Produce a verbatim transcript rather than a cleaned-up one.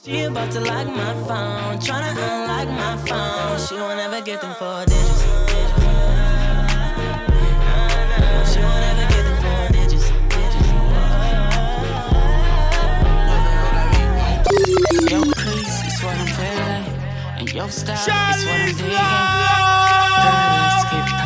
She about to lock my phone, tryna unlock my phone. She won't ever get them four digits. She won't ever get them four digits. Your crease is what I'm feeling, and your style is what I'm digging. Girl, let's get